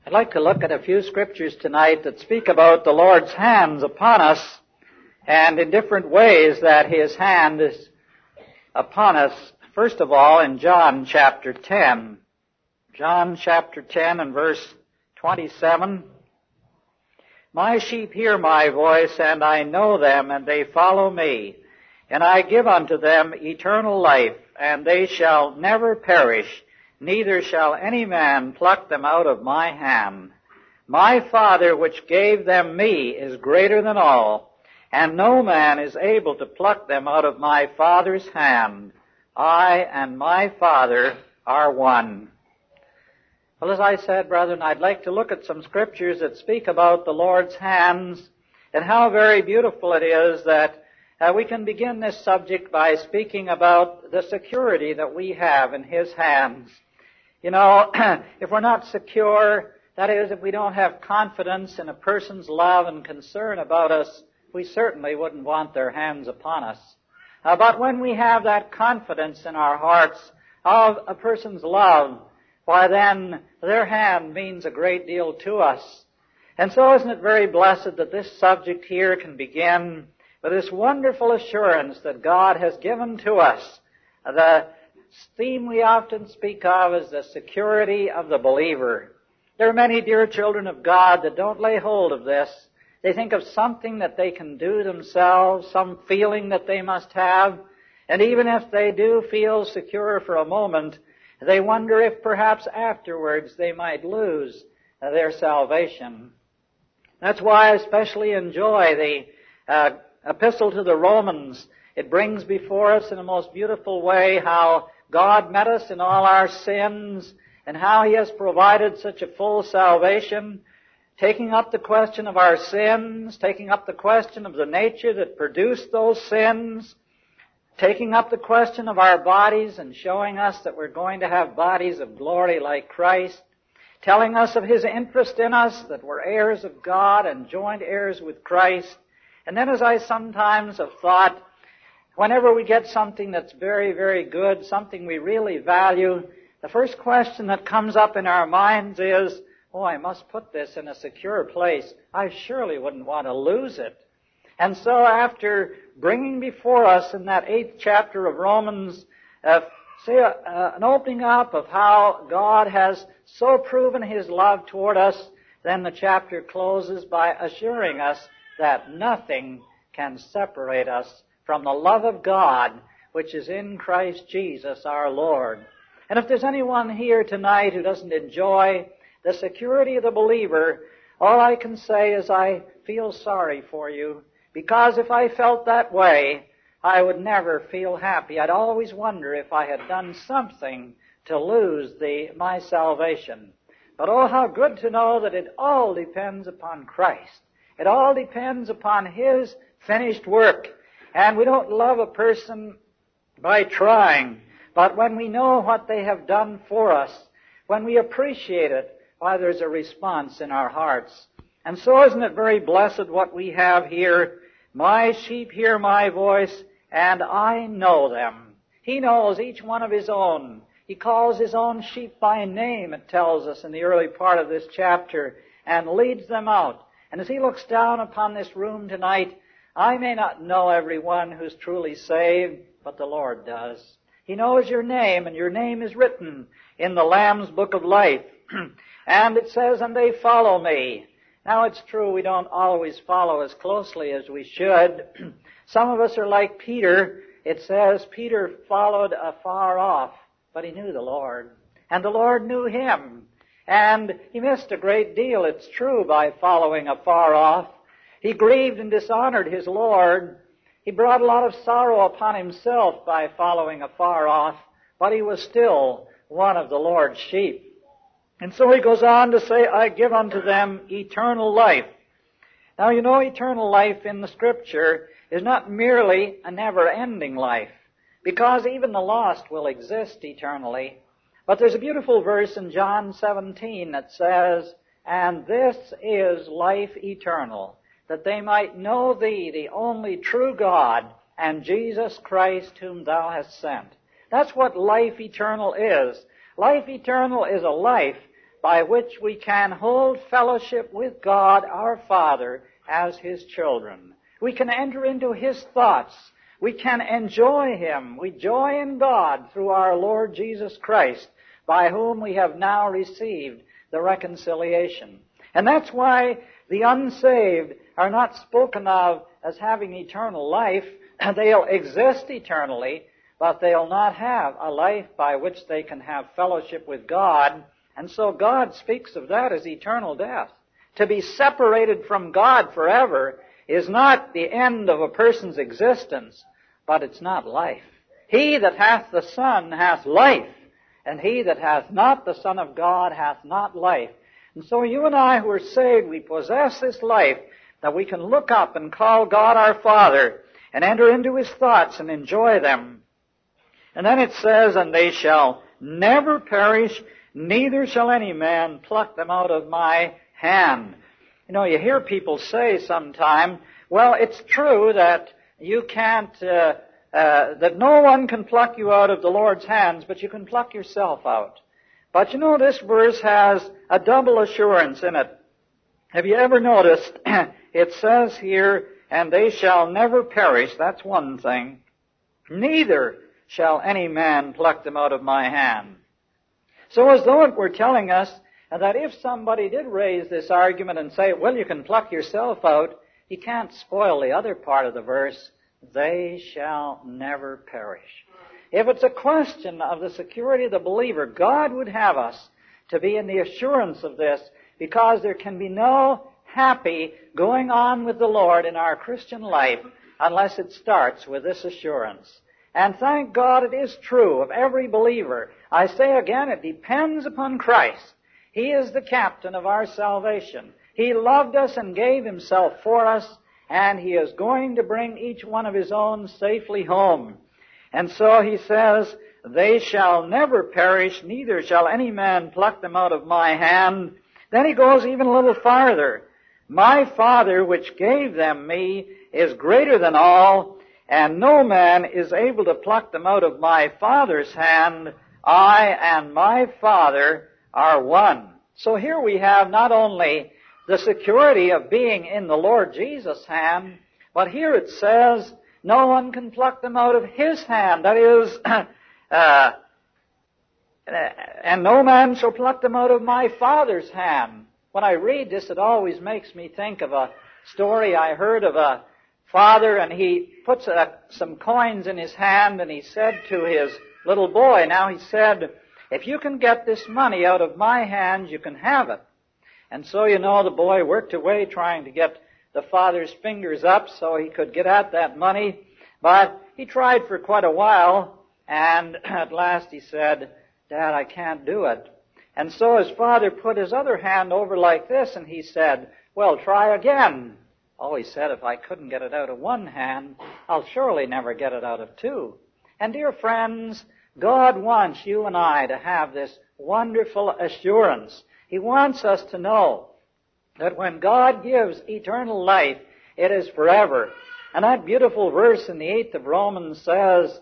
I'd like to look at a few scriptures tonight that speak about the Lord's hands upon us, and in different ways that His hand is upon us. First of all, in John chapter 10. John chapter 10 and verse 27. My sheep hear my voice, and I know them, and they follow me. And I give unto them eternal life, and they shall never perish, neither shall any man pluck them out of my hand. My Father which gave them me is greater than all, and no man is able to pluck them out of my Father's hand. I and my Father are one. Well, as I said, brethren, I'd like to look at some scriptures that speak about the Lord's hands and how very beautiful it is that we can begin this subject by speaking about the security that we have in His hands. You know, if we're not secure, that is, if we don't have confidence in a person's love and concern about us, we certainly wouldn't want their hands upon us. But when we have that confidence in our hearts of a person's love, why then their hand means a great deal to us. And so isn't it very blessed that this subject here can begin with this wonderful assurance that God has given to us. The theme we often speak of is the security of the believer. There are many dear children of God that don't lay hold of this. They think of something that they can do themselves, some feeling that they must have, and even if they do feel secure for a moment, they wonder if perhaps afterwards they might lose their salvation. That's why I especially enjoy the Epistle to the Romans. It brings before us in a most beautiful way how God met us in all our sins and how He has provided such a full salvation, taking up the question of our sins, taking up the question of the nature that produced those sins, taking up the question of our bodies and showing us that we're going to have bodies of glory like Christ, telling us of His interest in us, that we're heirs of God and joint heirs with Christ. And then as I sometimes have thought, whenever we get something that's very, very good, something we really value, the first question that comes up in our minds is, oh, I must put this in a secure place. I surely wouldn't want to lose it. And so after bringing before us in that 8th chapter of Romans, an opening up of how God has so proven His love toward us, then the chapter closes by assuring us that nothing can separate us from the love of God, which is in Christ Jesus our Lord. And if there's anyone here tonight who doesn't enjoy the security of the believer, all I can say is I feel sorry for you, because if I felt that way, I would never feel happy. I'd always wonder if I had done something to lose my salvation. But oh, how good to know that it all depends upon Christ. It all depends upon His finished work. And we don't love a person by trying, but when we know what they have done for us, when we appreciate it, why, there's a response in our hearts. And so isn't it very blessed what we have here? My sheep hear my voice, and I know them. He knows each one of His own. He calls His own sheep by name, it tells us in the early part of this chapter, and leads them out. And as He looks down upon this room tonight, I may not know everyone who's truly saved, but the Lord does. He knows your name, and your name is written in the Lamb's Book of Life. And it says, and they follow me. Now it's true we don't always follow as closely as we should. Some of us are like Peter. It says Peter followed afar off, but he knew the Lord. And the Lord knew him. And he missed a great deal, it's true, by following afar off. He grieved and dishonored his Lord. He brought a lot of sorrow upon himself by following afar off, but he was still one of the Lord's sheep. And so he goes on to say, I give unto them eternal life. Now, you know, eternal life in the Scripture is not merely a never-ending life, because even the lost will exist eternally. But there's a beautiful verse in John 17 that says, and this is life eternal, that they might know Thee, the only true God, and Jesus Christ whom Thou hast sent. That's what life eternal is. Life eternal is a life by which we can hold fellowship with God our Father as His children. We can enter into His thoughts. We can enjoy Him. We joy in God through our Lord Jesus Christ, by whom we have now received the reconciliation. And that's why the unsaved are not spoken of as having eternal life. They'll exist eternally, but they'll not have a life by which they can have fellowship with God. And so God speaks of that as eternal death. To be separated from God forever is not the end of a person's existence, but it's not life. He that hath the Son hath life, and he that hath not the Son of God hath not life. And so you and I who are saved, we possess this life that we can look up and call God our Father and enter into His thoughts and enjoy them. And then it says, and they shall never perish, neither shall any man pluck them out of my hand. You know, you hear people say sometime, well, it's true that you can't, that no one can pluck you out of the Lord's hands, but you can pluck yourself out. But you know, this verse has a double assurance in it. Have you ever noticed, it says here, and they shall never perish, that's one thing, neither shall any man pluck them out of my hand. So as though it were telling us that if somebody did raise this argument and say, well, you can pluck yourself out, he can't spoil the other part of the verse, they shall never perish. If it's a question of the security of the believer, God would have us to be in the assurance of this, because there can be no happy going on with the Lord in our Christian life unless it starts with this assurance. And thank God it is true of every believer. I say again, it depends upon Christ. He is the captain of our salvation. He loved us and gave Himself for us, and He is going to bring each one of His own safely home. And so He says, they shall never perish, neither shall any man pluck them out of my hand. Then He goes even a little farther. My Father, which gave them me, is greater than all, and no man is able to pluck them out of my Father's hand. I and my Father are one. So here we have not only the security of being in the Lord Jesus' hand, but here it says, no one can pluck them out of His hand. That is, and no man shall pluck them out of my Father's hand. When I read this, it always makes me think of a story I heard of a father, and he puts some coins in his hand, and he said to his little boy, now he said, if you can get this money out of my hands, you can have it. And so, you know, the boy worked away trying to get the father's fingers up so he could get at that money. But he tried for quite a while, and at last he said, Dad, I can't do it. And so his father put his other hand over like this, and he said, well, try again. Oh, he said, if I couldn't get it out of one hand, I'll surely never get it out of two. And dear friends, God wants you and I to have this wonderful assurance. He wants us to know that when God gives eternal life, it is forever. And that beautiful verse in the 8th of Romans says,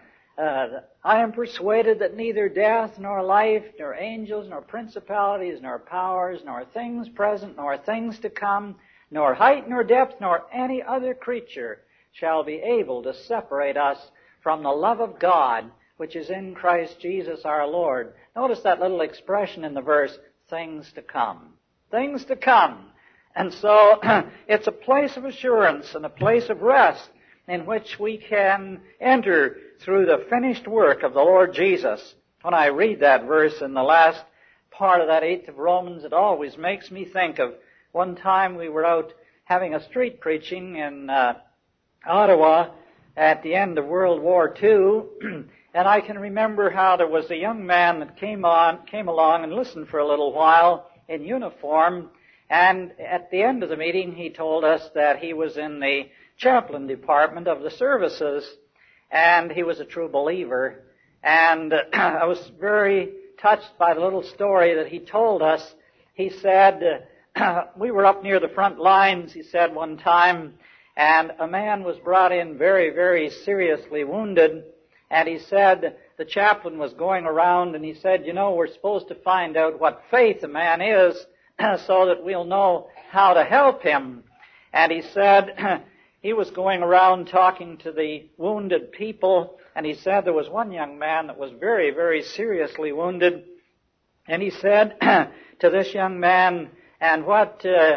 I am persuaded that neither death, nor life, nor angels, nor principalities, nor powers, nor things present, nor things to come, nor height, nor depth, nor any other creature shall be able to separate us from the love of God, which is in Christ Jesus our Lord. Notice that little expression in the verse, things to come. Things to come. And so it's a place of assurance and a place of rest in which we can enter through the finished work of the Lord Jesus. When I read that verse in the last part of that 8th of Romans, it always makes me think of one time we were out having a street preaching in Ottawa at the end of World War II, and I can remember how there was a young man that came along and listened for a little while in uniform, and at the end of the meeting he told us that he was in the chaplain department of the services, and he was a true believer. And I was very touched by the little story that he told us. He said, we were up near the front lines, he said one time, and a man was brought in very, very seriously wounded, and he said, the chaplain was going around and he said, you know, we're supposed to find out what faith a man is so that we'll know how to help him. And he said he was going around talking to the wounded people, and he said there was one young man that was very, very seriously wounded. And he said to this young man, and what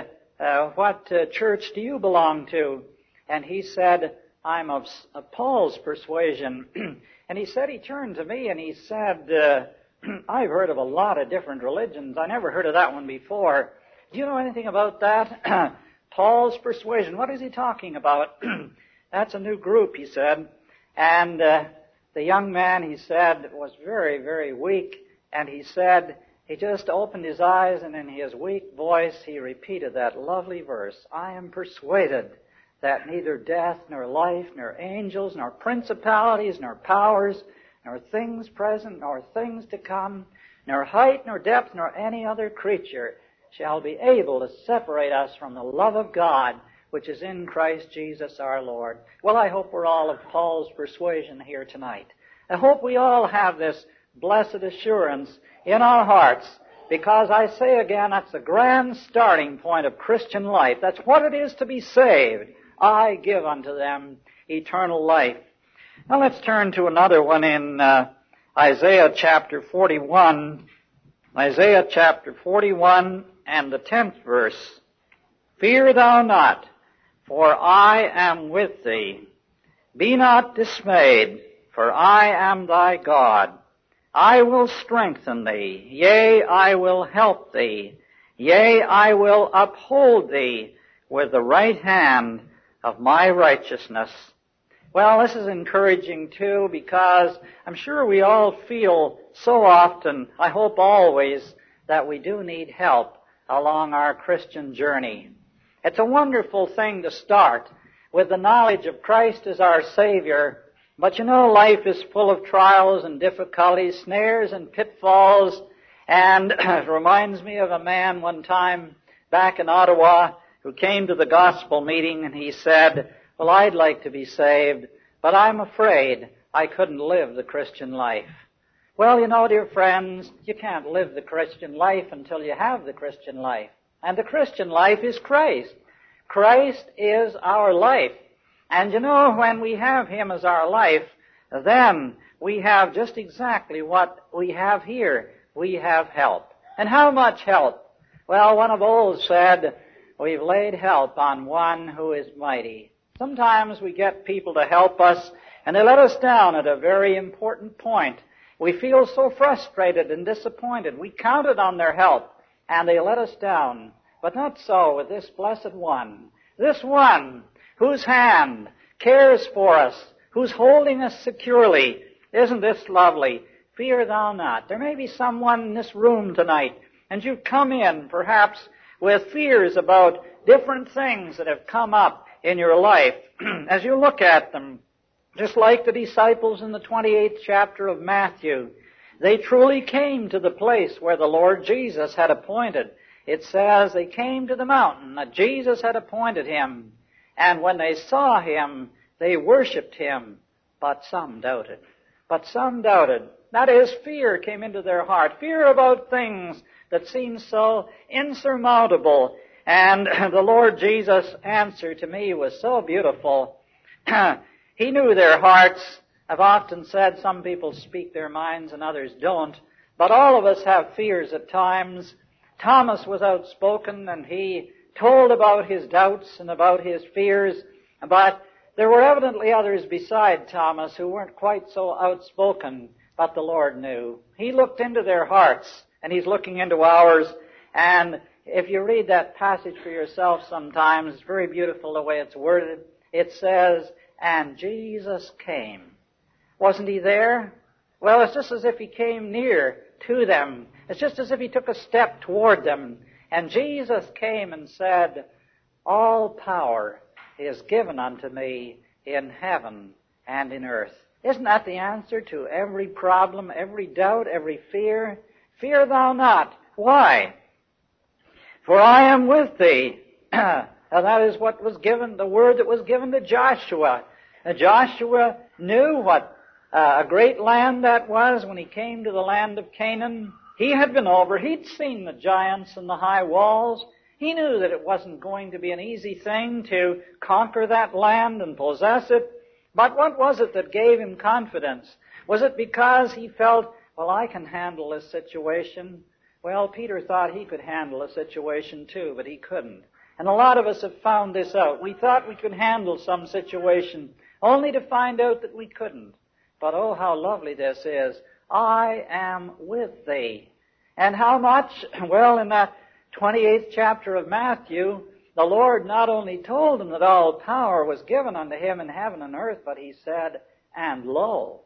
church do you belong to? And he said, I'm of Paul's persuasion. And he said, he turned to me and he said, I've heard of a lot of different religions. I never heard of that one before. Do you know anything about that? Paul's persuasion. What is he talking about? That's a new group, he said. And the young man, he said, was very, very weak. And he said, he just opened his eyes and in his weak voice he repeated that lovely verse, I am persuaded that neither death, nor life, nor angels, nor principalities, nor powers, nor things present, nor things to come, nor height, nor depth, nor any other creature shall be able to separate us from the love of God, which is in Christ Jesus our Lord. Well, I hope we're all of Paul's persuasion here tonight. I hope we all have this blessed assurance in our hearts, because I say again, that's the grand starting point of Christian life. That's what it is to be saved. I give unto them eternal life. Now let's turn to another one in Isaiah chapter 41. Isaiah chapter 41 and the 10th verse. Fear thou not, for I am with thee. Be not dismayed, for I am thy God. I will strengthen thee, yea, I will help thee. Yea, I will uphold thee with the right hand of my righteousness. Well, this is encouraging too, because I'm sure we all feel so often, I hope always, that we do need help along our Christian journey. It's a wonderful thing to start with the knowledge of Christ as our Savior. But you know, life is full of trials and difficulties, snares and pitfalls. And it reminds me of a man one time back in Ottawa who came to the gospel meeting and he said, well, I'd like to be saved, but I'm afraid I couldn't live the Christian life. Well, you know, dear friends, you can't live the Christian life until you have the Christian life. And the Christian life is Christ. Christ is our life. And you know, when we have Him as our life, then we have just exactly what we have here. We have help. And how much help? Well, one of old said, we've laid help on one who is mighty. Sometimes we get people to help us, and they let us down at a very important point. We feel so frustrated and disappointed. We counted on their help, and they let us down. But not so with this blessed one. This one whose hand cares for us, who's holding us securely. Isn't this lovely? Fear thou not. There may be someone in this room tonight, and you've come in perhaps with fears about different things that have come up in your life. As you look at them, just like the disciples in the 28th chapter of Matthew, they truly came to the place where the Lord Jesus had appointed. It says they came to the mountain that Jesus had appointed him. And when they saw him, they worshipped him, but some doubted. But some doubted. That is, fear came into their heart. Fear about things that seemed so insurmountable. And the Lord Jesus' answer to me was so beautiful. He knew their hearts. I've often said some people speak their minds and others don't. But all of us have fears at times. Thomas was outspoken and he told about his doubts and about his fears, but there were evidently others beside Thomas who weren't quite so outspoken, but the Lord knew. He looked into their hearts, and He's looking into ours, and if you read that passage for yourself sometimes, it's very beautiful the way it's worded. It says, and Jesus came. Wasn't He there? Well, it's just as if He came near to them. It's just as if He took a step toward them. And Jesus came and said, all power is given unto me in heaven and in earth. Isn't that the answer to every problem, every doubt, every fear? Fear thou not. Why? For I am with thee. And that is what was given, the word that was given to Joshua. Joshua knew what a great land that was when he came to the land of Canaan. He had been over. He'd seen the giants and the high walls. He knew that it wasn't going to be an easy thing to conquer that land and possess it. But what was it that gave him confidence? Was it because he felt, well, I can handle this situation? Well, Peter thought he could handle a situation too, but he couldn't. And a lot of us have found this out. We thought we could handle some situation, only to find out that we couldn't. But oh, how lovely this is. I am with thee. And how much? Well, in that 28th chapter of Matthew, the Lord not only told him that all power was given unto him in heaven and earth, but he said, and lo,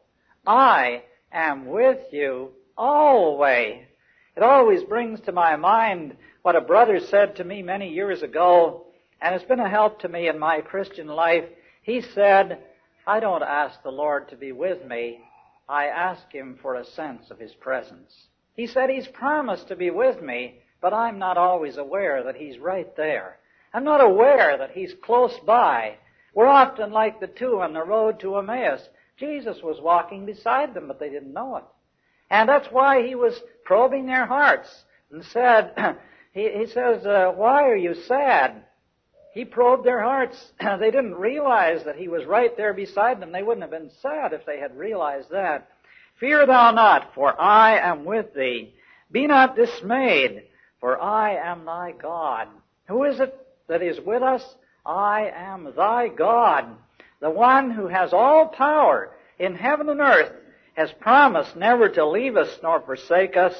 I am with you always. It always brings to my mind what a brother said to me many years ago, and it's been a help to me in my Christian life. He said, I don't ask the Lord to be with me. I ask Him for a sense of His presence. He said He's promised to be with me, but I'm not always aware that He's right there. I'm not aware that He's close by. We're often like the two on the road to Emmaus. Jesus was walking beside them, but they didn't know it. And that's why He was probing their hearts and said, He says, why are you sad? He probed their hearts. They didn't realize that He was right there beside them. They wouldn't have been sad if they had realized that. Fear thou not, for I am with thee. Be not dismayed, for I am thy God. Who is it that is with us? I am thy God. The one who has all power in heaven and earth has promised never to leave us nor forsake us.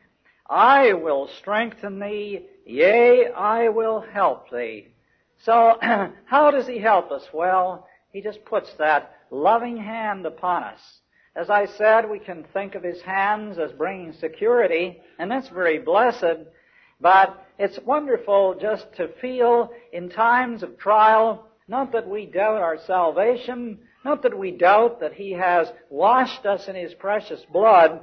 I will strengthen thee, yea, I will help thee. So, how does He help us? Well, He just puts that loving hand upon us. As I said, we can think of His hands as bringing security, and that's very blessed, but it's wonderful just to feel in times of trial, not that we doubt our salvation, not that we doubt that He has washed us in His precious blood,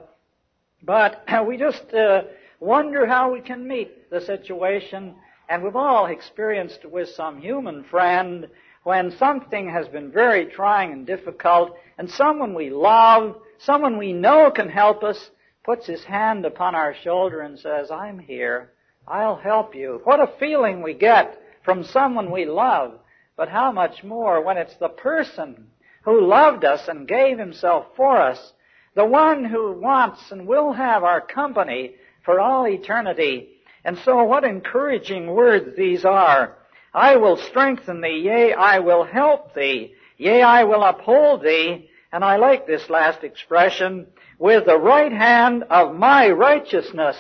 but we just wonder how we can meet the situation. And we've all experienced with some human friend when something has been very trying and difficult, and someone we love, someone we know can help us, puts his hand upon our shoulder and says, I'm here. I'll help you. What a feeling we get from someone we love. But how much more when it's the person who loved us and gave Himself for us, the one who wants and will have our company for all eternity. And so what encouraging words these are. I will strengthen thee, yea, I will help thee, yea, I will uphold thee. And I like this last expression, with the right hand of my righteousness.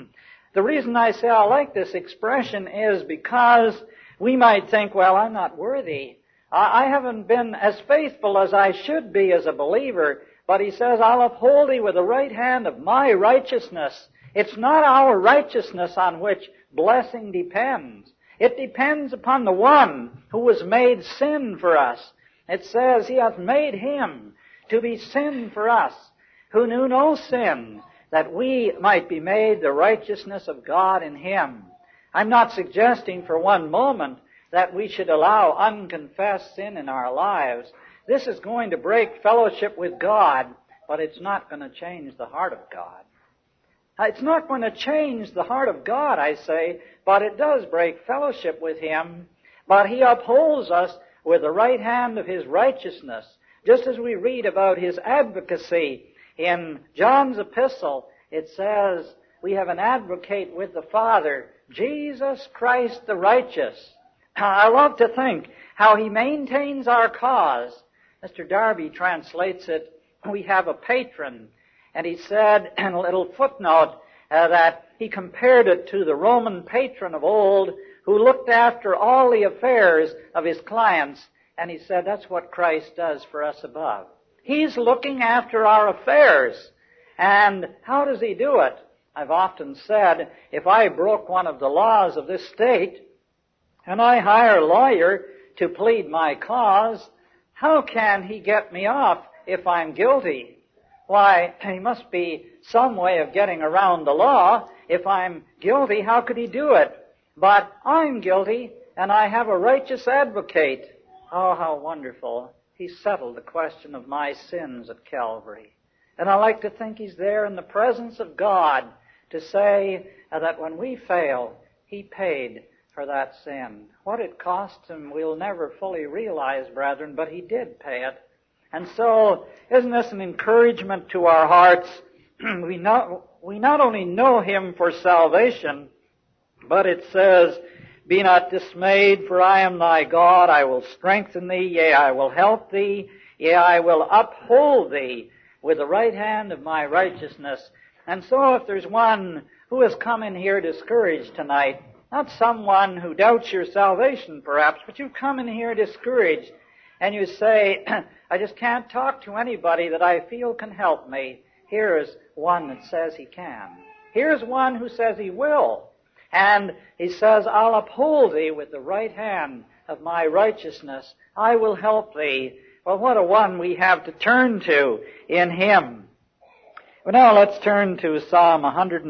The reason I say I like this expression is because we might think, well, I'm not worthy. I haven't been as faithful as I should be as a believer. But He says, I'll uphold thee with the right hand of my righteousness. It's not our righteousness on which blessing depends. It depends upon the one who was made sin for us. It says, He hath made Him to be sin for us, who knew no sin, that we might be made the righteousness of God in Him. I'm not suggesting for one moment that we should allow unconfessed sin in our lives. This is going to break fellowship with God, but it's not going to change the heart of God. It's not going to change the heart of God, I say, but it does break fellowship with Him. But He upholds us with the right hand of His righteousness. Just as we read about His advocacy in John's epistle, it says, we have an advocate with the Father, Jesus Christ the righteous. I love to think how He maintains our cause. Mr. Darby translates it, we have a patron. And he said in a little footnote that he compared it to the Roman patron of old who looked after all the affairs of his clients. And he said that's what Christ does for us above. He's looking after our affairs. And how does He do it? I've often said, if I broke one of the laws of this state and I hire a lawyer to plead my cause, how can he get me off if I'm guilty? Why, he must be some way of getting around the law. If I'm guilty, how could he do it? But I'm guilty, and I have a righteous advocate. Oh, how wonderful. He settled the question of my sins at Calvary. And I like to think He's there in the presence of God to say that when we fail, He paid for that sin. What it cost Him, we'll never fully realize, brethren, but He did pay it. And so, isn't this an encouragement to our hearts? We not only know Him for salvation, but it says, "Be not dismayed, for I am thy God. I will strengthen thee, yea, I will help thee, yea, I will uphold thee with the right hand of my righteousness." And so if there's one who has come in here discouraged tonight, not someone who doubts your salvation perhaps, but you've come in here discouraged, and you say, "I just can't talk to anybody that I feel can help me." Here is one that says he can. Here's one who says he will. And he says, "I'll uphold thee with the right hand of my righteousness. I will help thee." Well, what a one we have to turn to in Him. Well, now let's turn to Psalm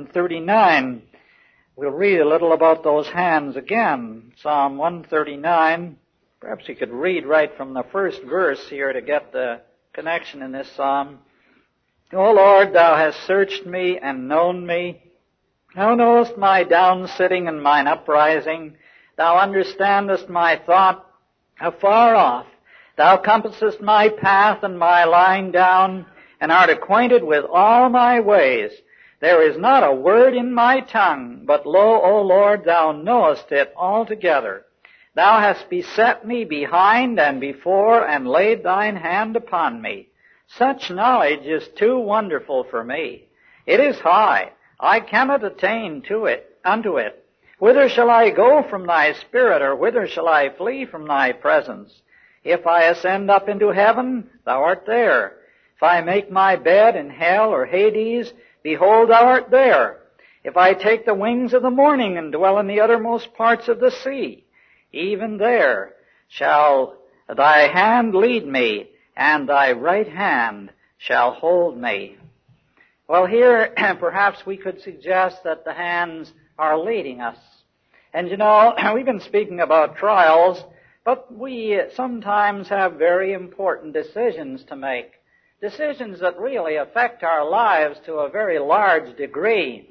139. We'll read a little about those hands again. Psalm 139. Perhaps you could read right from the first verse here to get the connection in this psalm. "O Lord, thou hast searched me and known me. Thou knowest my down-sitting and mine uprising. Thou understandest my thought afar off. Thou compassest my path and my lying down, and art acquainted with all my ways. There is not a word in my tongue, but lo, O Lord, thou knowest it altogether. Thou hast beset me behind and before, and laid thine hand upon me. Such knowledge is too wonderful for me. It is high. I cannot attain unto it. Whither shall I go from thy spirit, or whither shall I flee from thy presence? If I ascend up into heaven, thou art there. If I make my bed in hell or Hades, behold, thou art there. If I take the wings of the morning and dwell in the uttermost parts of the sea, even there shall thy hand lead me, and thy right hand shall hold me." Well, here perhaps we could suggest that the hands are leading us. And we've been speaking about trials, but we sometimes have very important decisions to make. Decisions that really affect our lives to a very large degree.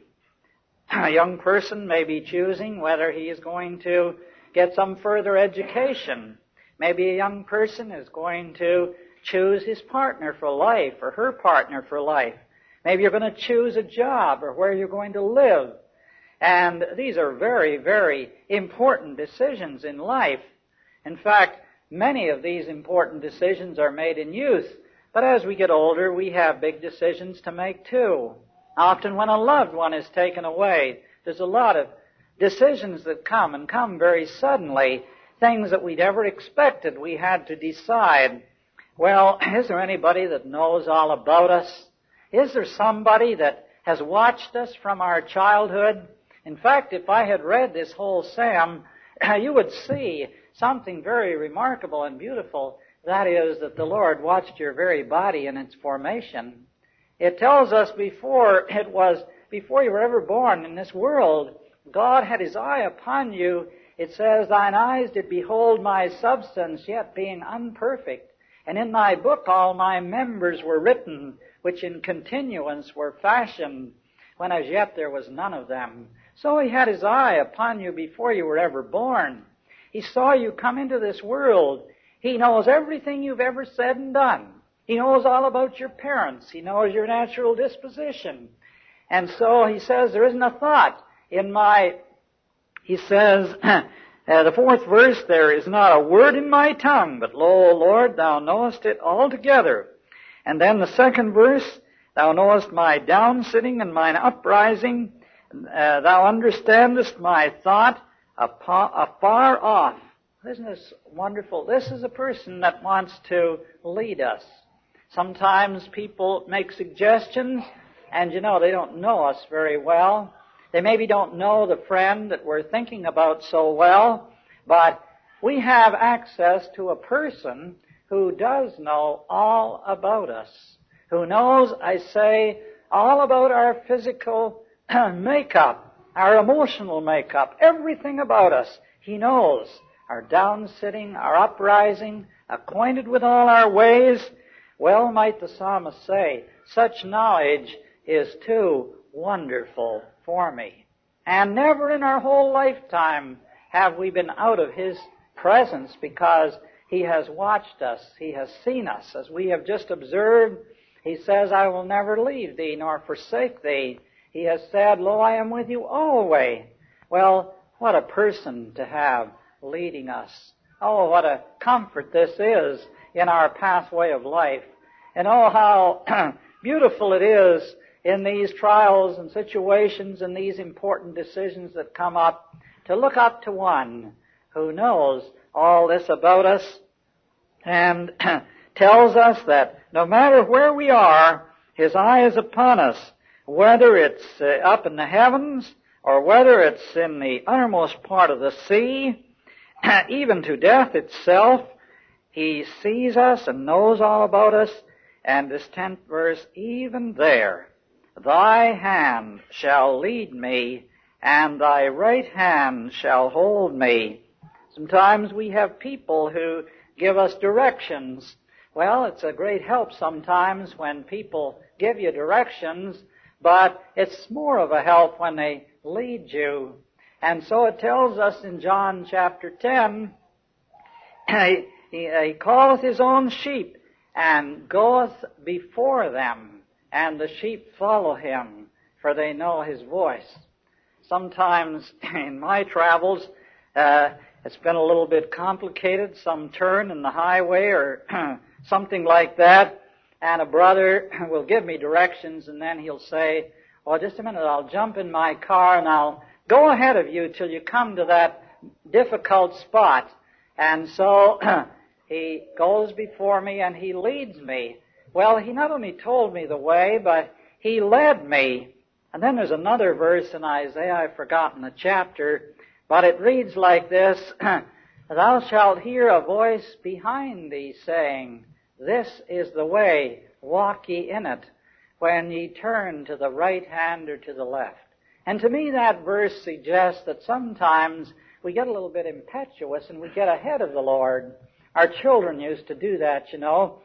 A young person may be choosing whether he is going to get some further education. Maybe a young person is going to choose his partner for life or her partner for life. Maybe you're going to choose a job or where you're going to live. And these are very, very important decisions in life. In fact, many of these important decisions are made in youth. But as we get older, we have big decisions to make too. Often when a loved one is taken away, there's a lot of decisions that come very suddenly. Things that we'd never expected we had to decide. Well, is there anybody that knows all about us? Is there somebody that has watched us from our childhood? In fact, if I had read this whole psalm, you would see something very remarkable and beautiful. That is, that the Lord watched your very body in its formation. It tells us before you were ever born in this world, God had His eye upon you. It says, "Thine eyes did behold my substance, yet being unperfect. And in thy book all my members were written, which in continuance were fashioned, when as yet there was none of them." So He had His eye upon you before you were ever born. He saw you come into this world. He knows everything you've ever said and done. He knows all about your parents. He knows your natural disposition. And so He says, there isn't a thought in He says, the fourth verse, "There is not a word in my tongue, but lo, Lord, thou knowest it altogether." And then the second verse, "Thou knowest my down-sitting and mine uprising. Thou understandest my thought afar off." Isn't this wonderful? This is a person that wants to lead us. Sometimes people make suggestions, and they don't know us very well. They maybe don't know the friend that we're thinking about so well, but we have access to a person who does know all about us, who knows, I say, all about our physical makeup, our emotional makeup, everything about us. He knows. our down-sitting, our uprising, acquainted with all our ways. Well might the psalmist say, such knowledge is too wonderful for me. And never in our whole lifetime have we been out of His presence, because He has watched us. He has seen us. As we have just observed, He says, I will never leave thee nor forsake thee. He has said, lo, I am with you always. Well, what a person to have leading us. Oh, what a comfort this is in our pathway of life. And oh, how beautiful it is in these trials and situations and these important decisions that come up to look up to one who knows all this about us and tells us that no matter where we are, His eye is upon us, whether it's up in the heavens or whether it's in the uttermost part of the sea, even to death itself. He sees us and knows all about us. And this 10th verse, even there, thy hand shall lead me, and thy right hand shall hold me. Sometimes we have people who give us directions. Well, it's a great help sometimes when people give you directions, but it's more of a help when they lead you. And so it tells us in John chapter 10, he calleth his own sheep and goeth before them, and the sheep follow him, for they know his voice. Sometimes in my travels, it's been a little bit complicated, some turn in the highway or something like that, and a brother will give me directions, and then he'll say, well, just a minute, I'll jump in my car and I'll go ahead of you till you come to that difficult spot. And so he goes before me and he leads me. Well, he not only told me the way, but he led me. And then there's another verse in Isaiah, I've forgotten the chapter, but it reads like this, thou shalt hear a voice behind thee saying, this is the way, walk ye in it, when ye turn to the right hand or to the left. And to me that verse suggests that sometimes we get a little bit impetuous and we get ahead of the Lord. Our children used to do that, you know.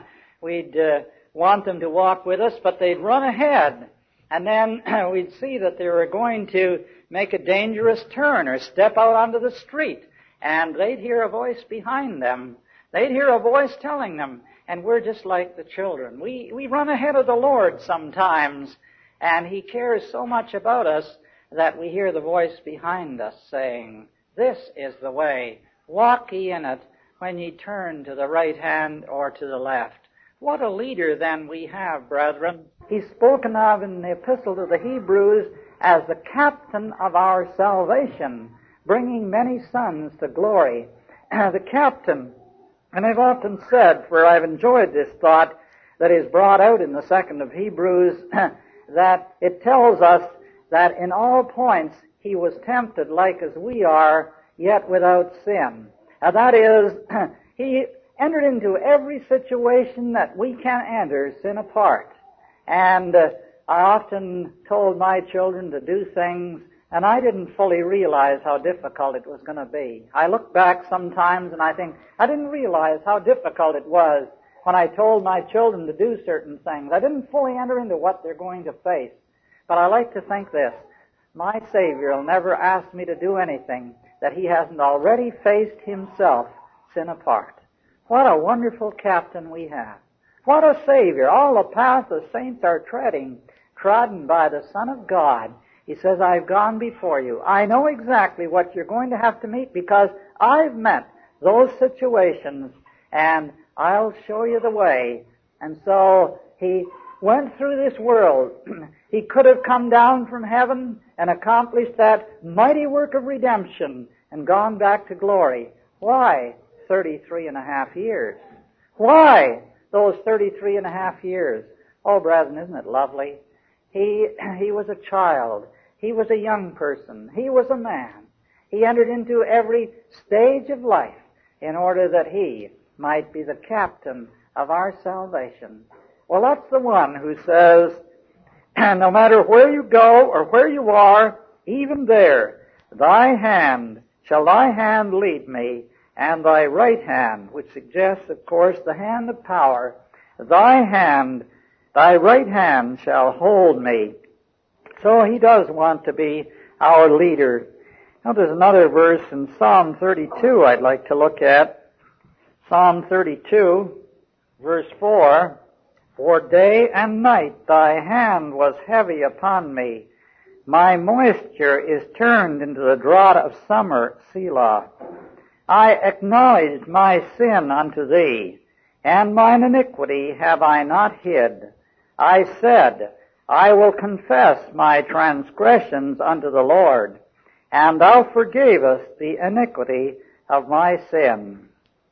We'd want them to walk with us, but they'd run ahead. And then we'd see that they were going to make a dangerous turn or step out onto the street. And they'd hear a voice behind them. They'd hear a voice telling them. And we're just like the children. We run ahead of the Lord sometimes. And He cares so much about us that we hear the voice behind us saying, this is the way, walk ye in it, when ye turn to the right hand or to the left. What a leader then we have, brethren. He's spoken of in the epistle to the Hebrews as the captain of our salvation, bringing many sons to glory. The captain, and I've often said, for I've enjoyed this thought that is brought out in the 2nd of Hebrews, that it tells us that in all points he was tempted like as we are, yet without sin. That is, he entered into every situation that we can enter, sin apart. And I often told my children to do things, and I didn't fully realize how difficult it was going to be. I look back sometimes and I think, I didn't realize how difficult it was when I told my children to do certain things. I didn't fully enter into what they're going to face. But I like to think this, my Savior will never ask me to do anything that He hasn't already faced Himself, sin apart. What a wonderful captain we have. What a Savior. All the path the saints are treading, trodden by the Son of God. He says, I've gone before you. I know exactly what you're going to have to meet because I've met those situations, and I'll show you the way. And so He went through this world. He could have come down from heaven and accomplished that mighty work of redemption and gone back to glory. Why 33 and a half years? Why those 33 and a half years? Oh, brethren, isn't it lovely? He was a child. He was a young person. He was a man. He entered into every stage of life in order that He might be the captain of our salvation. Well, that's the one who says, no matter where you go or where you are, even there, thy hand shall thy hand lead me, and thy right hand, which suggests, of course, the hand of power, thy right hand shall hold me. So he does want to be our leader. Now there's another verse in Psalm 32 I'd like to look at. Psalm 32, verse 4, For day and night thy hand was heavy upon me. My moisture is turned into the drought of summer, Selah. I acknowledged my sin unto thee, and mine iniquity have I not hid. I said, I will confess my transgressions unto the Lord, and thou forgavest the iniquity of my sin.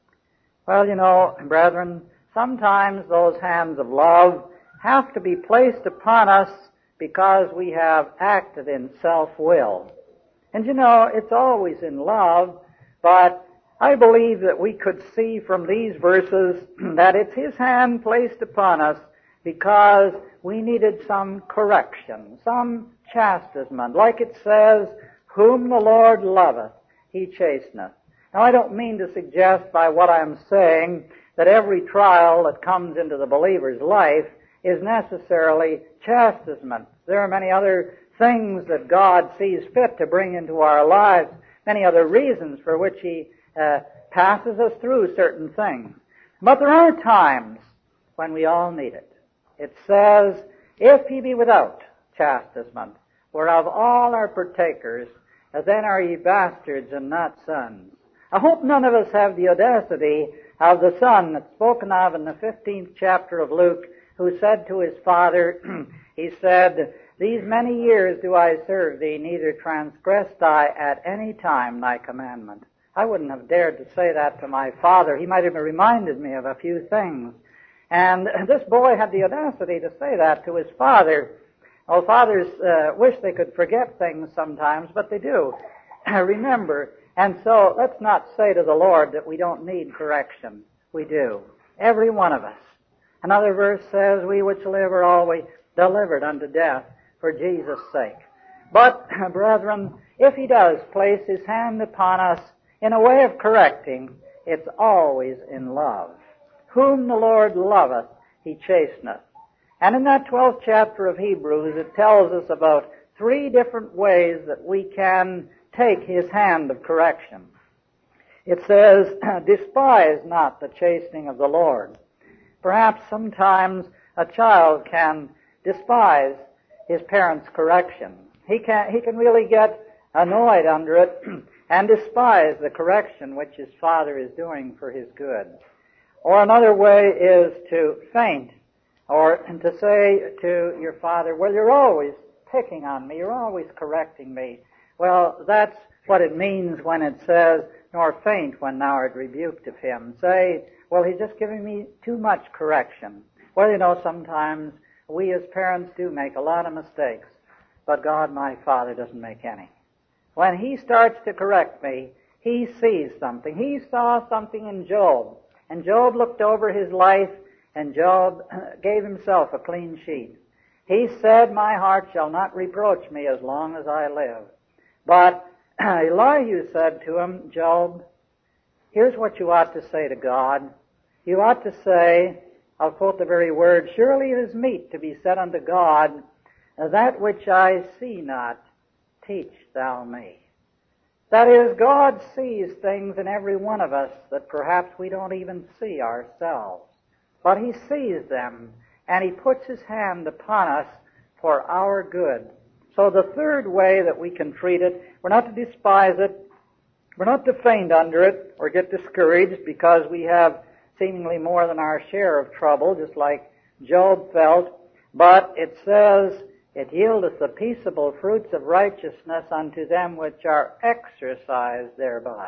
Well, you know, brethren, sometimes those hands of love have to be placed upon us because we have acted in self-will. And you know, it's always in love, but I believe that we could see from these verses that it's His hand placed upon us because we needed some correction, some chastisement. Like it says, whom the Lord loveth, He chasteneth. Now, I don't mean to suggest by what I'm saying that every trial that comes into the believer's life is necessarily chastisement. There are many other things that God sees fit to bring into our lives, many other reasons for which He passes us through certain things. But there are times when we all need it. It says, if He be without chastisement, whereof all are partakers, then are ye bastards and not sons. I hope none of us have the audacity of the son that's spoken of in the 15th chapter of Luke, who said to his father, he said, These many years do I serve thee, neither transgressed I at any time thy commandment. I wouldn't have dared to say that to my father. He might have reminded me of a few things. And this boy had the audacity to say that to his father. Oh, fathers wish they could forget things sometimes, but they do. Remember. And so let's not say to the Lord that we don't need correction. We do. Every one of us. Another verse says, We which live are always delivered unto death for Jesus' sake. But, brethren, if He does place His hand upon us in a way of correcting, it's always in love. Whom the Lord loveth, He chasteneth. And in that 12th chapter of Hebrews, it tells us about 3 different ways that we can take His hand of correction. It says, Despise not the chastening of the Lord. Perhaps sometimes a child can despise his parents' correction. He can really get annoyed under it and despise the correction which his father is doing for his good. Or another way is to faint, or to say to your father, well, you're always picking on me, you're always correcting me. Well, that's what it means when it says, nor faint when thou art rebuked of him. Say, well, he's just giving me too much correction. Well, you know, sometimes we as parents do make a lot of mistakes, but God, my Father, doesn't make any. When He starts to correct me, He sees something. He saw something in Job, and Job looked over his life, and Job gave himself a clean sheet. He said, My heart shall not reproach me as long as I live. But Elihu said to him, Job, here's what you ought to say to God. You ought to say, I'll quote the very word, Surely it is meet to be said unto God, That which I see not, teach thou me. That is, God sees things in every one of us that perhaps we don't even see ourselves. But He sees them, and He puts His hand upon us for our good. So the third way that we can treat it, we're not to despise it, we're not to faint under it or get discouraged because we have seemingly more than our share of trouble, just like Job felt. But it says, It yieldeth the peaceable fruits of righteousness unto them which are exercised thereby.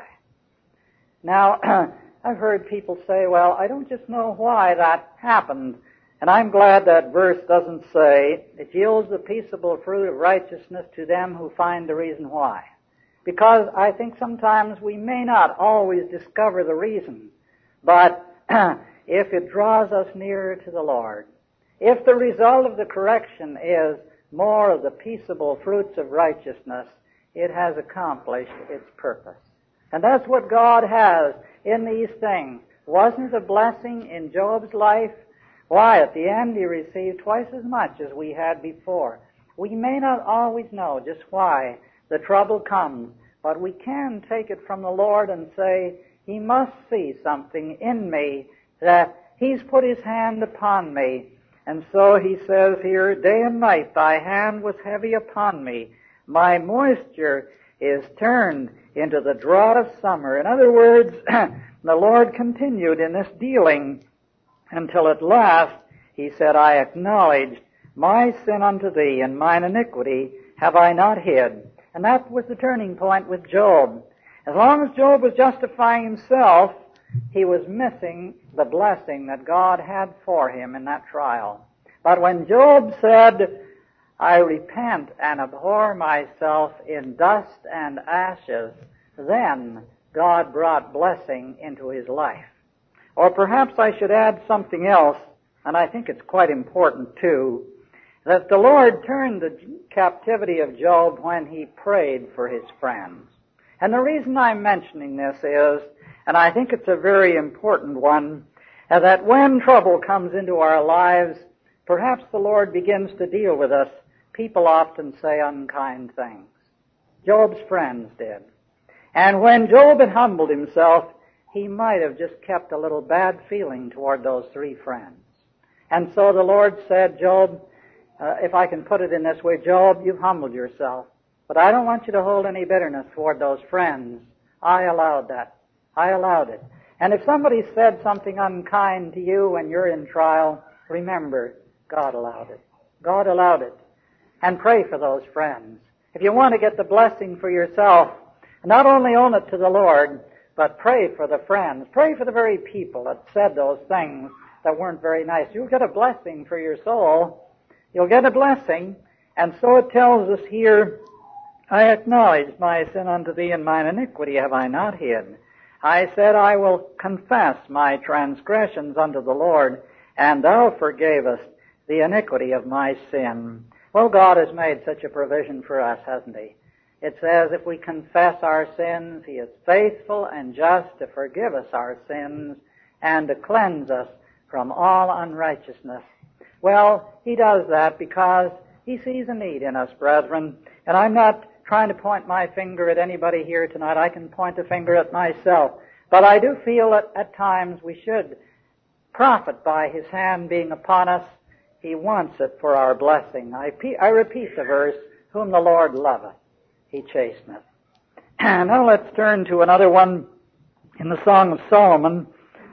Now, I've heard people say, well, I don't just know why that happened. And I'm glad that verse doesn't say, It yields the peaceable fruit of righteousness to them who find the reason why. Because I think sometimes we may not always discover the reason. But if it draws us nearer to the Lord, if the result of the correction is more of the peaceable fruits of righteousness, it has accomplished its purpose. And that's what God has in these things. Wasn't it a blessing in Job's life? Why, at the end he received twice as much as we had before. We may not always know just why the trouble comes, but we can take it from the Lord and say, He must see something in me, that He's put His hand upon me. And so He says here, day and night thy hand was heavy upon me. My moisture is turned into the drought of summer. In other words, the Lord continued in this dealing until at last He said, I acknowledged my sin unto thee, and mine iniquity have I not hid. And that was the turning point with Job. As long as Job was justifying himself, he was missing the blessing that God had for him in that trial. But when Job said, I repent and abhor myself in dust and ashes, then God brought blessing into his life. Or perhaps I should add something else, and I think it's quite important too, that the Lord turned the captivity of Job when he prayed for his friends. And the reason I'm mentioning this is, and I think it's a very important one, that when trouble comes into our lives, perhaps the Lord begins to deal with us. People often say unkind things. Job's friends did. And when Job had humbled himself, he might have just kept a little bad feeling toward those three friends. And so the Lord said, Job, if I can put it in this way, Job, you've humbled yourself, but I don't want you to hold any bitterness toward those friends. I allowed that. I allowed it. And if somebody said something unkind to you when you're in trial, remember, God allowed it. God allowed it. And pray for those friends. If you want to get the blessing for yourself, not only own it to the Lord, but pray for the friends. Pray for the very people that said those things that weren't very nice. You'll get a blessing for your soul. You'll get a blessing. And so it tells us here, I acknowledge my sin unto thee, and mine iniquity have I not hid. I said, I will confess my transgressions unto the Lord, and thou forgavest the iniquity of my sin. Well, God has made such a provision for us, hasn't He? It says if we confess our sins, He is faithful and just to forgive us our sins and to cleanse us from all unrighteousness. Well, He does that because He sees a need in us, brethren. And I'm not trying to point my finger at anybody here tonight. I can point a finger at myself. But I do feel that at times we should profit by His hand being upon us. He wants it for our blessing. I repeat the verse, whom the Lord loveth, He chasteneth. Now let's turn to another one in the Song of Solomon.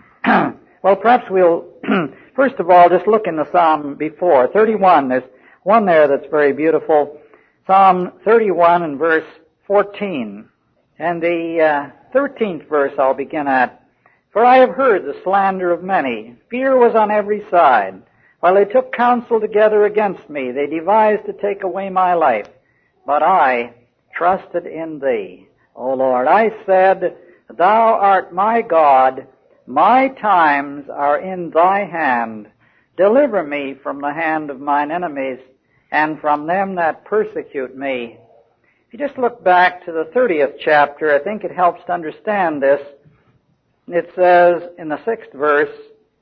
Well, perhaps we'll, first of all, just look in the Psalm before. 31, there's one there that's very beautiful. Psalm 31 and verse 14. And the 13th verse I'll begin at. For I have heard the slander of many. Fear was on every side. While they took counsel together against me, they devised to take away my life. But I trusted in Thee, O Lord. I said, Thou art my God. My times are in Thy hand. Deliver me from the hand of mine enemies and from them that persecute me. If you just look back to the 30th chapter, I think it helps to understand this. It says in the 6th verse,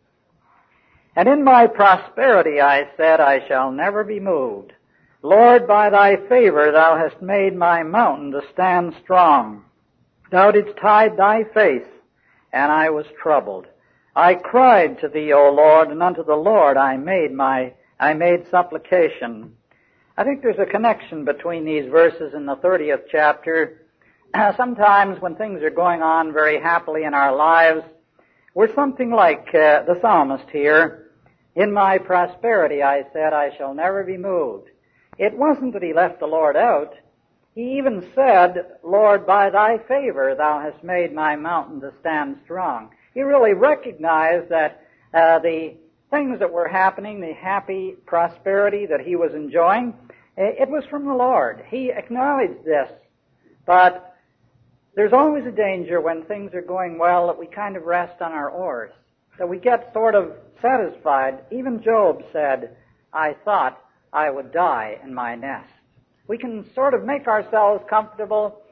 And in my prosperity I said, I shall never be moved. Lord, by Thy favor Thou hast made my mountain to stand strong. Thou didst hide Thy face, and I was troubled. I cried to Thee, O Lord, and unto the Lord I made supplication. I think there's a connection between these verses in the 30th chapter. Sometimes when things are going on very happily in our lives, we're something like the psalmist here. In my prosperity I said, I shall never be moved. It wasn't that he left the Lord out. He even said, Lord, by Thy favor Thou hast made my mountain to stand strong. He really recognized that the things that were happening, the happy prosperity that he was enjoying, it was from the Lord. He acknowledged this. But there's always a danger when things are going well that we kind of rest on our oars, that we get sort of satisfied. Even Job said, I thought I would die in my nest. We can sort of make ourselves comfortable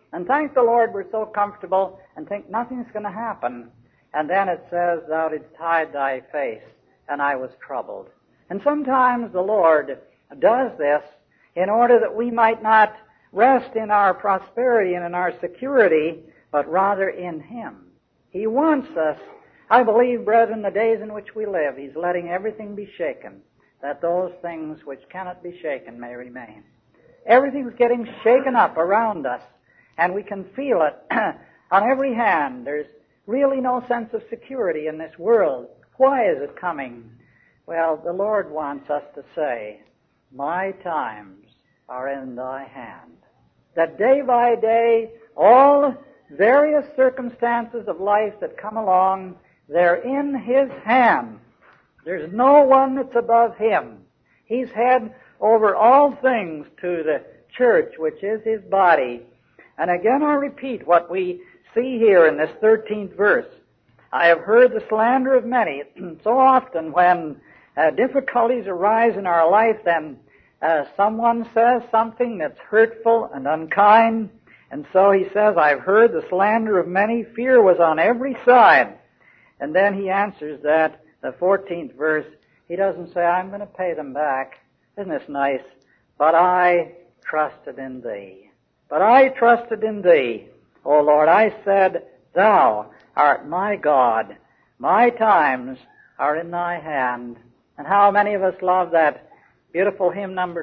And thank the Lord we're so comfortable and think nothing's going to happen. And then it says, thou didst hide thy face, and I was troubled. And sometimes the Lord does this in order that we might not rest in our prosperity and in our security, but rather in Him. He wants us, I believe, brethren, the days in which we live, He's letting everything be shaken, that those things which cannot be shaken may remain. Everything's getting shaken up around us, and we can feel it on every hand. There's really no sense of security in this world. Why is it coming? Well, the Lord wants us to say, my times are in thy hand. That day by day, all various circumstances of life that come along, they're in His hand. There's no one that's above Him. He's head over all things to the church, which is His body. And again I repeat what we see here in this 13th verse. I have heard the slander of many. So often when difficulties arise in our life, then someone says something that's hurtful and unkind. And so he says, I've heard the slander of many. Fear was on every side. And then he answers that, the 14th verse, he doesn't say, I'm going to pay them back. Isn't this nice? But I trusted in thee. But I trusted in thee. O Lord, I said, thou art my God. My times are in thy hand. And how many of us love that beautiful hymn number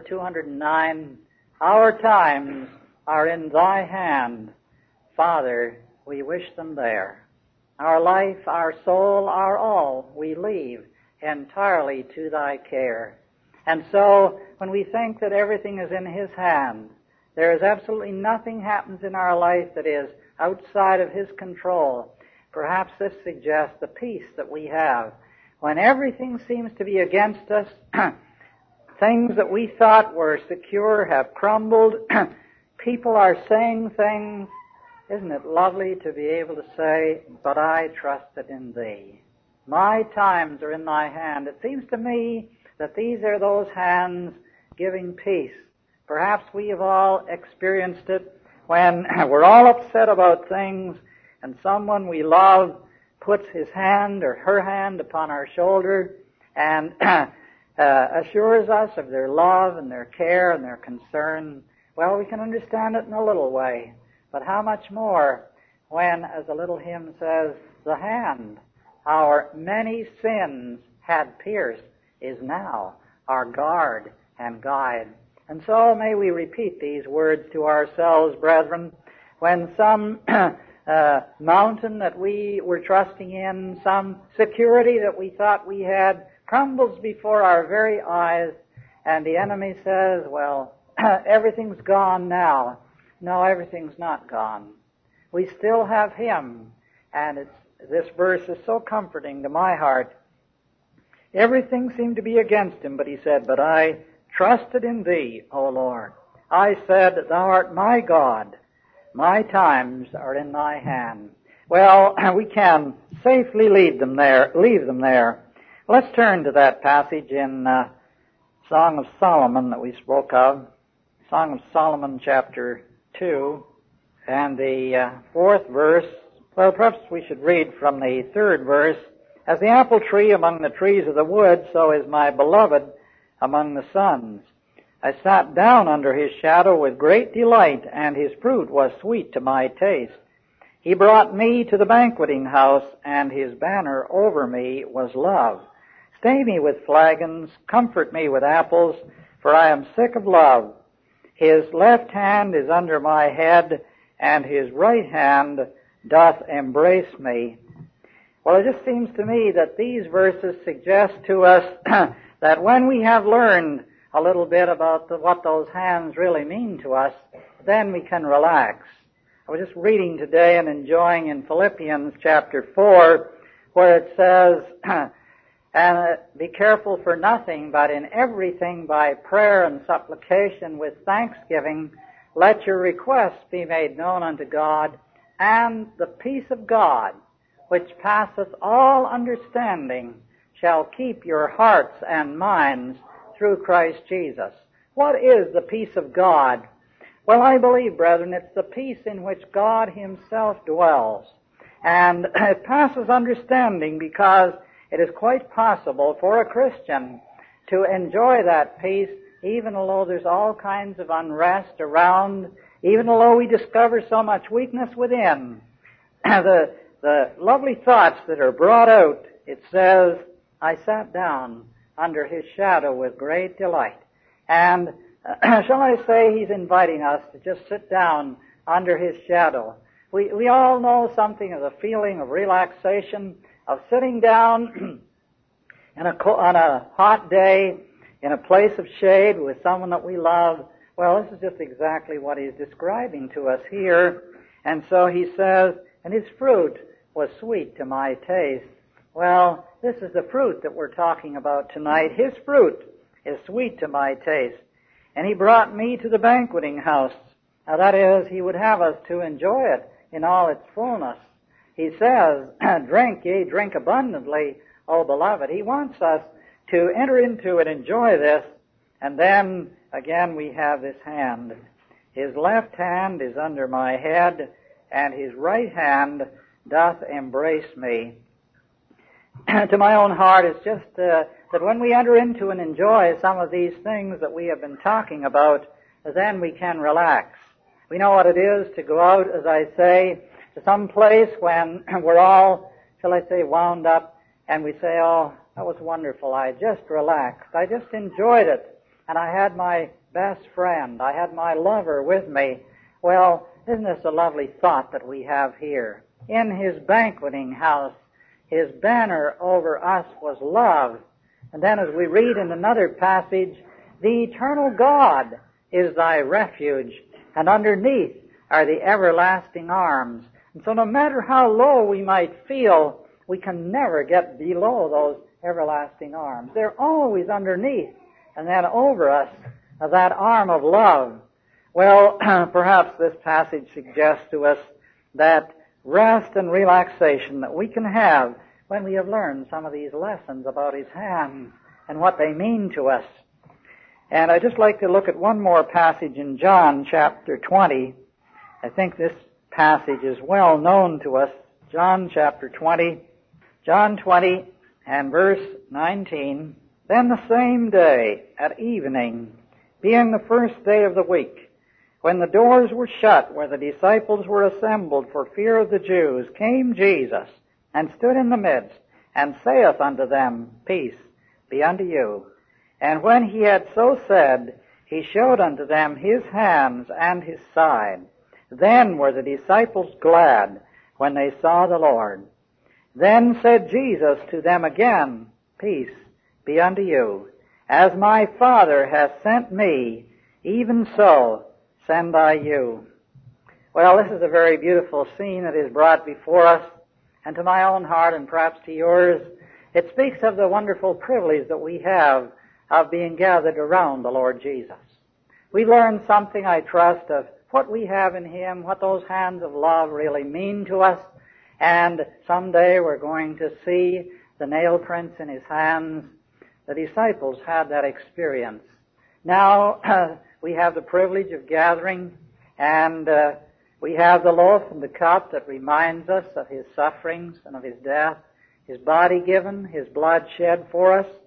209? Our times are in thy hand. Father, we wish them there. Our life, our soul, our all, we leave entirely to thy care. And so, when we think that everything is in His hand, there is absolutely nothing happens in our life that is outside of His control. Perhaps this suggests the peace that we have. When everything seems to be against us, things that we thought were secure have crumbled, people are saying things. Isn't it lovely to be able to say, but I trusted in thee. My times are in thy hand. It seems to me that these are those hands giving peace. Perhaps we have all experienced it when we're all upset about things and someone we love puts his hand or her hand upon our shoulder and assures us of their love and their care and their concern. Well, we can understand it in a little way. But how much more when, as the little hymn says, the hand our many sins had pierced is now our guard and guide. And so may we repeat these words to ourselves, brethren, when some mountain that we were trusting in, some security that we thought we had, crumbles before our very eyes, and the enemy says, well, everything's gone now. No, everything's not gone. We still have Him, and this verse is so comforting to my heart. Everything seemed to be against him, but he said, but I trusted in thee, O Lord. I said, thou art my God. My times are in thy hand. Well, we can safely leave them there. Let's turn to that passage in Song of Solomon that we spoke of. Song of Solomon, chapter 2, and the 4th verse. Well, perhaps we should read from the 3rd verse. As the apple tree among the trees of the wood, so is my beloved among the sons. I sat down under his shadow with great delight, and his fruit was sweet to my taste. He brought me to the banqueting house, and his banner over me was love. Stay me with flagons, comfort me with apples, for I am sick of love. His left hand is under my head, and his right hand doth embrace me. Well, it just seems to me that these verses suggest to us that when we have learned a little bit about what those hands really mean to us, then we can relax. I was just reading today and enjoying in Philippians chapter 4, where it says, and be careful for nothing, but in everything by prayer and supplication with thanksgiving, let your requests be made known unto God, and the peace of God, which passeth all understanding, shall keep your hearts and minds through Christ Jesus. What is the peace of God? Well, I believe, brethren, it's the peace in which God Himself dwells. And it passes understanding, because it is quite possible for a Christian to enjoy that peace even though there's all kinds of unrest around, even though we discover so much weakness within. The lovely thoughts that are brought out, it says, I sat down under His shadow with great delight. And shall I say, He's inviting us to just sit down under His shadow. We all know something of the feeling of relaxation, of sitting down on a hot day in a place of shade with someone that we love. Well, this is just exactly what He's describing to us here. And so He says, and His fruit was sweet to my taste. Well, this is the fruit that we're talking about tonight. His fruit is sweet to my taste. And He brought me to the banqueting house. Now that is, He would have us to enjoy it in all its fullness. He says, drink, yea, drink abundantly, O beloved. He wants us to enter into it, enjoy this, and then again we have this hand. His left hand is under my head, and His right hand doth embrace me. To my own heart, it's just that when we enter into and enjoy some of these things that we have been talking about, then we can relax. We know what it is to go out, as I say, to some place when we're all, shall I say, wound up, and we say, oh, that was wonderful. I just relaxed. I just enjoyed it. And I had my best friend. I had my lover with me. Well, isn't this a lovely thought that we have here? In His banqueting house, His banner over us was love. And then as we read in another passage, the eternal God is thy refuge, and underneath are the everlasting arms. And so no matter how low we might feel, we can never get below those everlasting arms. They're always underneath, and then over us, that arm of love. Well, perhaps this passage suggests to us that rest and relaxation that we can have when we have learned some of these lessons about His hands and what they mean to us. And I'd just like to look at one more passage in John chapter 20. I think this passage is well known to us. John chapter 20. John 20 and verse 19. Then the same day at evening, being the first day of the week, when the doors were shut where the disciples were assembled for fear of the Jews, came Jesus and stood in the midst, and saith unto them, Peace be unto you. And when He had so said, He showed unto them His hands and His side. Then were the disciples glad when they saw the Lord. Then said Jesus to them again, Peace be unto you. As my Father hath sent me, even so send I you. Well, this is a very beautiful scene that is brought before us, and to my own heart and perhaps to yours, it speaks of the wonderful privilege that we have of being gathered around the Lord Jesus. We learn something, I trust, of what we have in Him, what those hands of love really mean to us, and someday we're going to see the nail prints in His hands. The disciples had that experience. Now, we have the privilege of gathering, and we have the loaf and the cup that reminds us of His sufferings and of His death, His body given, His blood shed for us.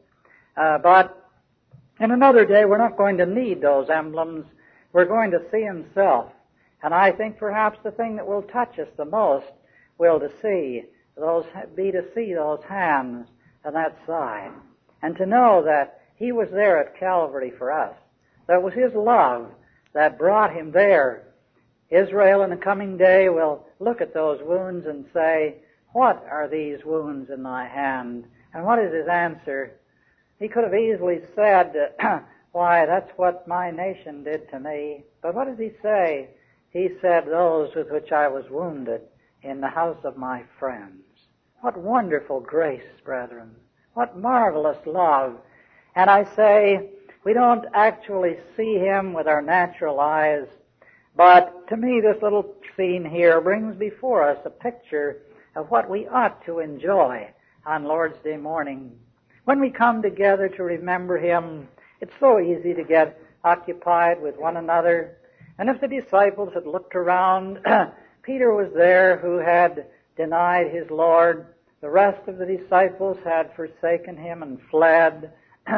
But in another day, we're not going to need those emblems. We're going to see Himself. And I think perhaps the thing that will touch us the most will be to see those hands and that side. And to know that He was there at Calvary for us. That it was His love that brought Him there. Israel in the coming day will look at those wounds and say, What are these wounds in thy hand? And what is His answer? He could have easily said, Why, that's what my nation did to me. But what does He say? He said, Those with which I was wounded in the house of my friends. What wonderful grace, brethren. What marvelous love. And I say, we don't actually see Him with our natural eyes, but to me this little scene here brings before us a picture of what we ought to enjoy on Lord's Day morning. When we come together to remember Him, it's so easy to get occupied with one another. And if the disciples had looked around, Peter was there who had denied his Lord. The rest of the disciples had forsaken him and fled.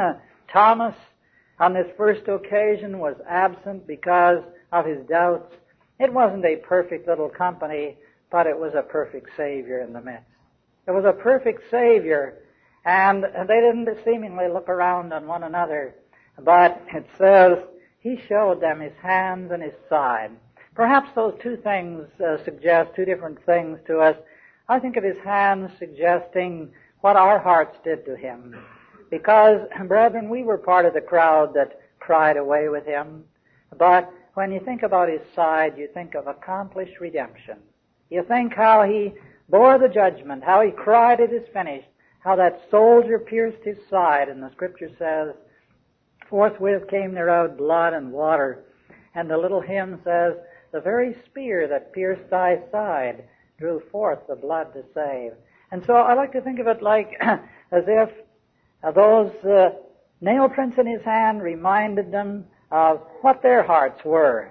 Thomas, on this first occasion, was absent because of his doubts. It wasn't a perfect little company, but it was a perfect Savior in the midst. It was a perfect Savior, and they didn't seemingly look around on one another, but it says he showed them his hands and his side. Perhaps those two things suggest two different things to us. I think of his hands suggesting what our hearts did to him. Because, brethren, we were part of the crowd that cried away with him. But when you think about his side, you think of accomplished redemption. You think how he bore the judgment, how he cried, "It is finished," how that soldier pierced his side, and the Scripture says, "Forthwith came there out blood and water." And the little hymn says, "The very spear that pierced thy side drew forth the blood to save." And so I like to think of it like as if those nail prints in his hand reminded them of what their hearts were.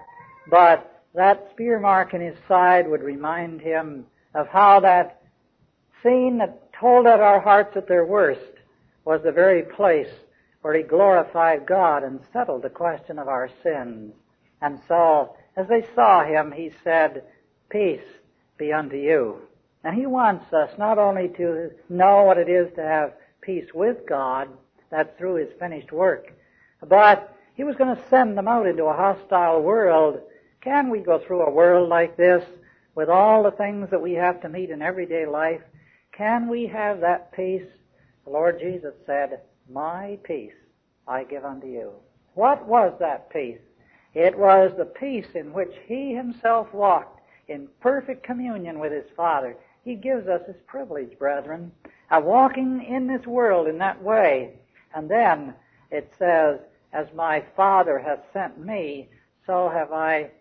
But that spear mark in his side would remind him of how that scene that told at our hearts at their worst was the very place where he glorified God and settled the question of our sins. And so, as they saw him, he said, "Peace be unto you." And he wants us not only to know what it is to have peace with God, that's through his finished work, but he was going to send them out into a hostile world. Can we go through a world like this with all the things that we have to meet in everyday life? Can we have that peace? The Lord Jesus said, "My peace I give unto you." What was that peace? It was the peace in which he himself walked in perfect communion with his Father. He gives us his privilege, brethren, of walking in this world in that way. And then it says, "As my Father hath sent me, so have I,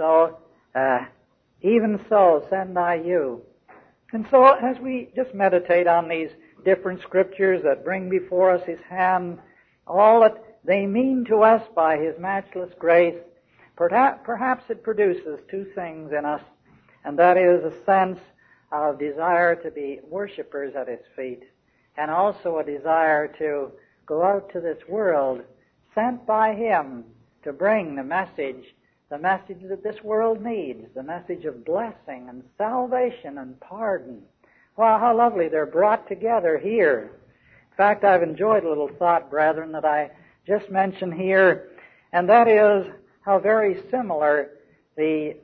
even so send I you." And so as we just meditate on these different scriptures that bring before us his hand, all that they mean to us by his matchless grace, perhaps it produces two things in us, and that is a sense of desire to be worshipers at his feet, and also a desire to go out to this world sent by him to bring the message that this world needs, the message of blessing and salvation and pardon. Wow, how lovely they're brought together here. In fact, I've enjoyed a little thought, brethren, that I just mentioned here, and that is how very similar the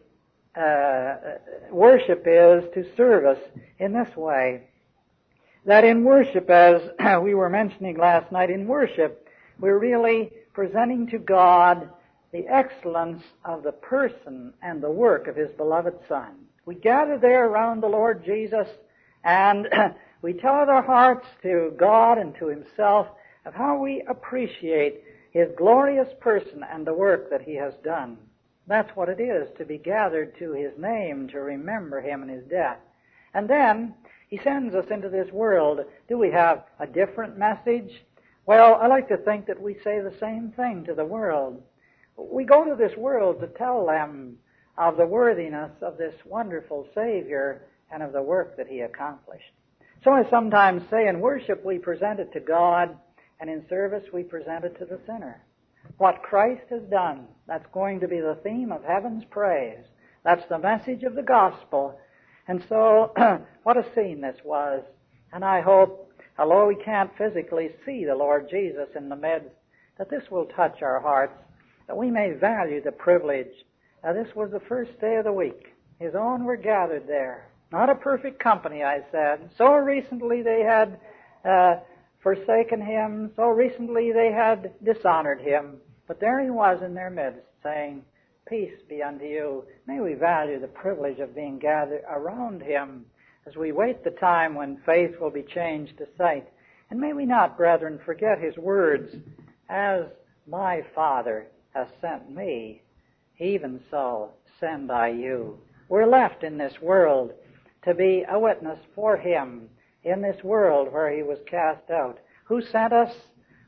worship is to service in this way. That in worship, as we were mentioning last night, in worship, we're really presenting to God the excellence of the person and the work of his beloved Son. We gather there around the Lord Jesus, and we tell with our hearts to God and to himself of how we appreciate his glorious person and the work that he has done. That's what it is, to be gathered to his name, to remember him and his death. And then he sends us into this world. Do we have a different message? Well, I like to think that we say the same thing to the world. We go to this world to tell them of the worthiness of this wonderful Savior and of the work that he accomplished. So I sometimes say in worship we present it to God, and in service we present it to the sinner. What Christ has done, that's going to be the theme of heaven's praise. That's the message of the gospel. And so, what a scene this was. And I hope, although we can't physically see the Lord Jesus in the midst, that this will touch our hearts, that we may value the privilege. Now, this was the first day of the week. His own were gathered there. Not a perfect company, I said. So recently they had forsaken him. So recently they had dishonored him. But there he was in their midst, saying, "Peace be unto you." May we value the privilege of being gathered around him as we wait the time when faith will be changed to sight. And may we not, brethren, forget his words, "As my Father has sent me, even so send I you." We're left in this world to be a witness for him in this world where he was cast out. Who sent us?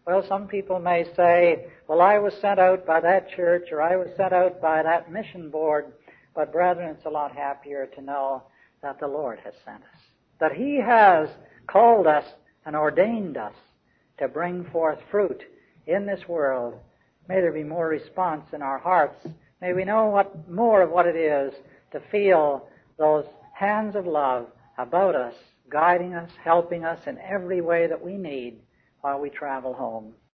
Well, some people may say, well, I was sent out by that church or I was sent out by that mission board. But brethren, it's a lot happier to know that the Lord has sent us, that He has called us and ordained us to bring forth fruit in this world. May there be more response in our hearts. May we know more of what it is to feel those hands of love about us, guiding us, helping us in every way that we need while we travel home.